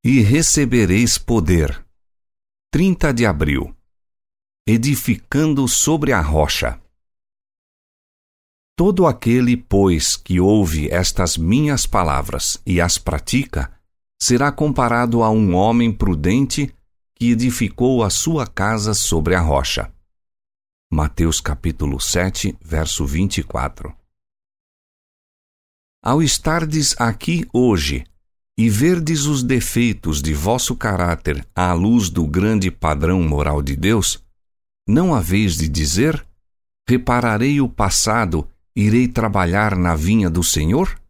E recebereis poder. 30 de abril. Edificando sobre a rocha. Todo aquele, pois, que ouve estas minhas palavras e as pratica, será comparado a um homem prudente que edificou a sua casa sobre a rocha. Mateus capítulo 7, verso 24. Ao estardes aqui hoje e verdes os defeitos de vosso caráter à luz do grande padrão moral de Deus, não haveis de dizer: repararei o passado, irei trabalhar na vinha do Senhor?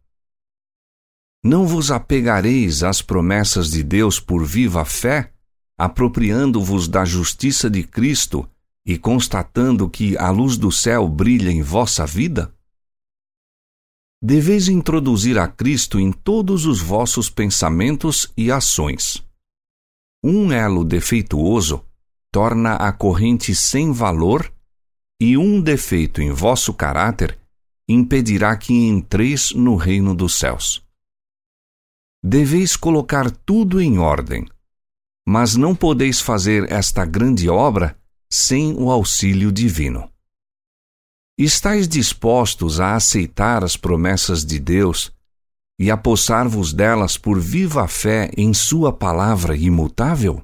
Não vos apegareis às promessas de Deus por viva fé, apropriando-vos da justiça de Cristo e constatando que a luz do céu brilha em vossa vida? Deveis introduzir a Cristo em todos os vossos pensamentos e ações. Um elo defeituoso torna a corrente sem valor, e um defeito em vosso caráter impedirá que entreis no reino dos céus. Deveis colocar tudo em ordem, mas não podeis fazer esta grande obra sem o auxílio divino. Estais dispostos a aceitar as promessas de Deus e apossar-vos delas por viva fé em sua palavra imutável?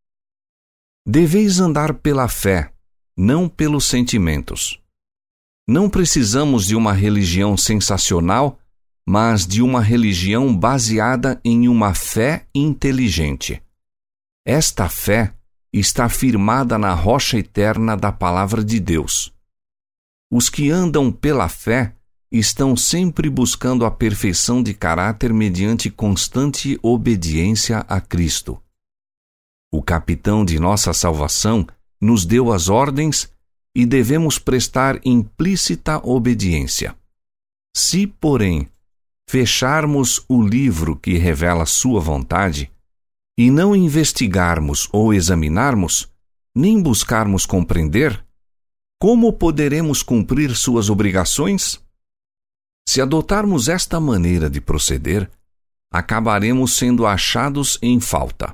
Deveis andar pela fé, não pelos sentimentos. Não precisamos de uma religião sensacional, mas de uma religião baseada em uma fé inteligente. Esta fé está firmada na rocha eterna da palavra de Deus. Os que andam pela fé estão sempre buscando a perfeição de caráter mediante constante obediência a Cristo. O capitão de nossa salvação nos deu as ordens e devemos prestar implícita obediência. Se, porém, fecharmos o livro que revela sua vontade e não investigarmos ou examinarmos, nem buscarmos compreender, como poderemos cumprir suas obrigações? Se adotarmos esta maneira de proceder, acabaremos sendo achados em falta.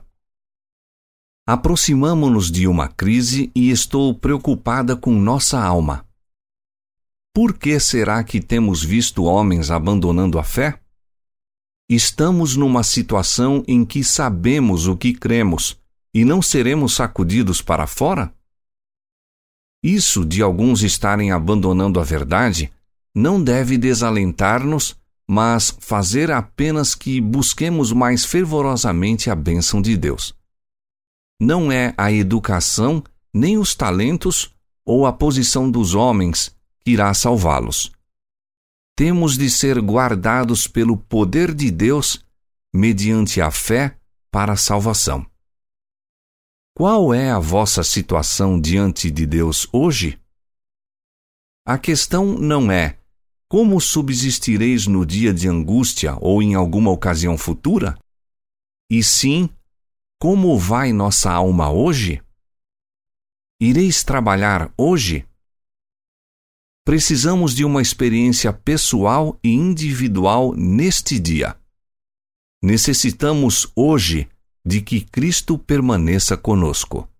Aproximamo-nos de uma crise e estou preocupada com nossa alma. Por que será que temos visto homens abandonando a fé? Estamos numa situação em que sabemos o que cremos e não seremos sacudidos para fora? Isso de alguns estarem abandonando a verdade não deve desalentar-nos, mas fazer apenas que busquemos mais fervorosamente a bênção de Deus. Não é a educação, nem os talentos ou a posição dos homens que irá salvá-los. Temos de ser guardados pelo poder de Deus mediante a fé para a salvação. Qual é a vossa situação diante de Deus hoje? A questão não é como subsistireis no dia de angústia ou em alguma ocasião futura, e sim como vai nossa alma hoje? Ireis trabalhar hoje? Precisamos de uma experiência pessoal e individual neste dia. Necessitamos hoje de que Cristo permaneça conosco.